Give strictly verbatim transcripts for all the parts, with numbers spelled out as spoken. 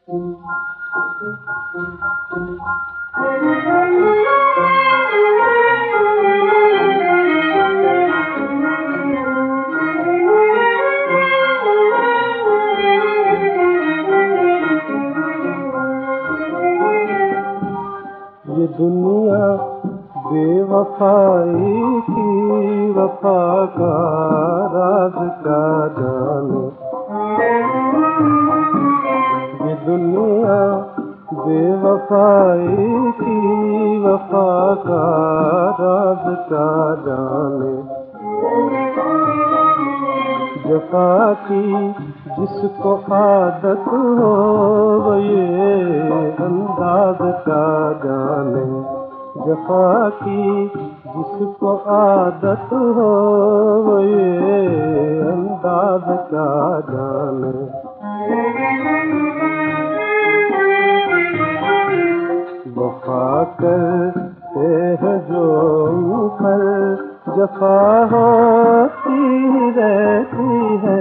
ये दुनिया बेवफाई की वफा का राज का जाने। ये दुनिया बेवफाई की वफा का राज का जाने। जफा की जिसको आदत हो वो ये अंदाज का जाने। जफा की जिसको आदत हो वो ये अंदाज का जाने। वफा करते हैं जो मुखर जफा होती रहती है।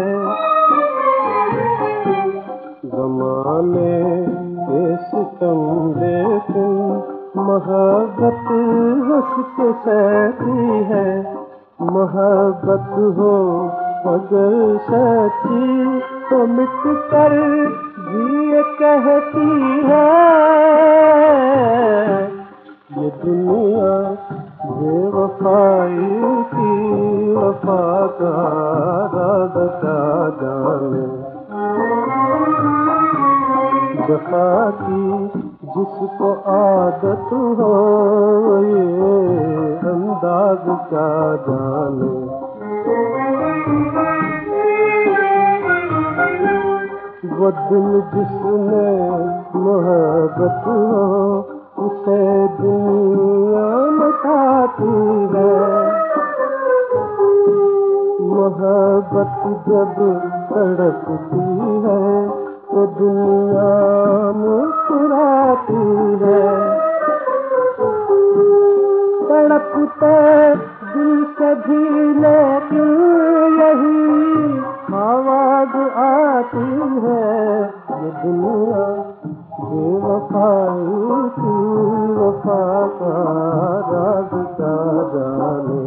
ज़माने के सितम लेकिन मोहब्बत हंस के सहती है। मोहब्बत हो मगर सच्ची तो मिट कर भी ये कहती है। ये दुनिया बेवफाई की वफा का राज का जाने। जफा की जिसको आदत हो ये अंदाज का जाने। वो दिल जिसमें मोहब्बत हो उसे दुनिया मचाती है। मोहब्बत जब तड़पती है तो दुनिया मुस्कुराती है। तड़पते दिल से भी लेकिन यही आवाज आती है। ये दुनिया बेवफाई की वफा का राज का जाने।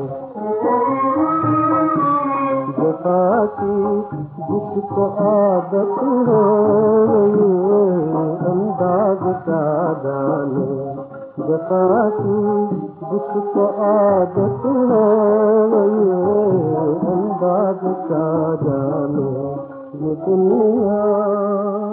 जफा की जिसको आदत हो ये अंदाज का जाने। जफा की जिसको आदत हो ये अंदाज का जाने। ये दुनिया